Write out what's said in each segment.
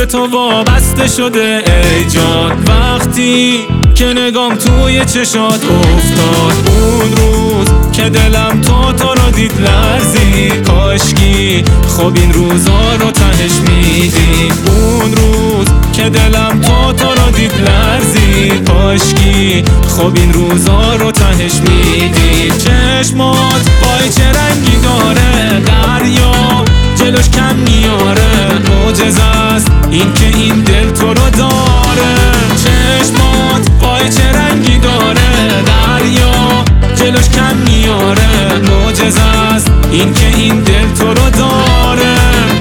به تو وابسته شده ای جان. وقتی که نگام توی چشات افتاد، اون روز که دلم تو رو دید لرزی. کاشکی خب این روزا رو تهش میدی. اون روز که دلم تو رو دید لرزی. کاشکی خب این روزا رو تهش میدی. چشمات وای چه رنگی داره، دریا جلوش کم میاره. معجزه است این که این دل تو رو داره. چشمات وای چه رنگی داره، دریا جلوش کم میاره. معجزه است این که این دل تو رو داره.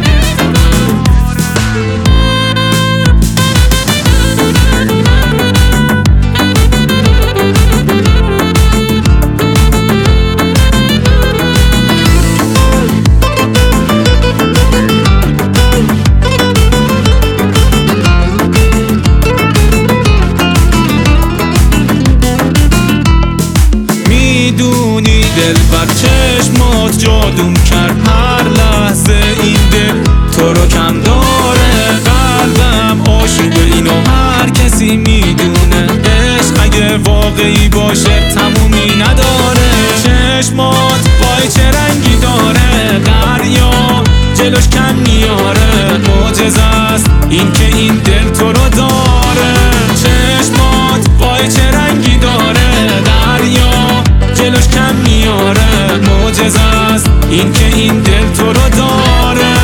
میدونی دل بر چشمات جادوم کرد، هر لحظه این دل تو رو کم داره. قلبم عاشق اینو هر کسی میدونه، عشق اگه واقعی باشه تمومی نداره. چشمات وای چه رنگی داره، دریا جلوش کم میاره. معجزه است این که این دل تو رو داره. چشمات وای چه رنگی داره، دریا جلوش کم میاره. معجزه است این که این دل تو رو داره.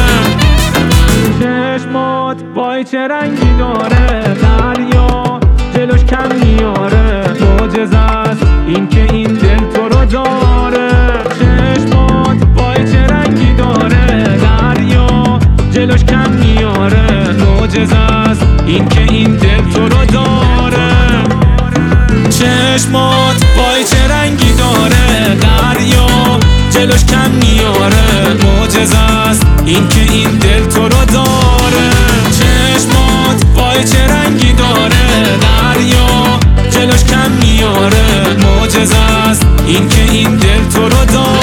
چشمات وای چه رنگی داره، دریا جلوش کم میاره. معجزه است این که این دل تو رو داره. چشمات وای چه رنگی داره، دریا جلوش کم میاره. معجزه است این که این دل تو رو داره. چشمات وای چه رنگی داره، دریا جلوش کم میاره. معجزه است این که این دل تو رو داره. چشمات وای چه رنگی داره، دریا جلوش کم میاره. معجزه است این که این دل تو رو داره.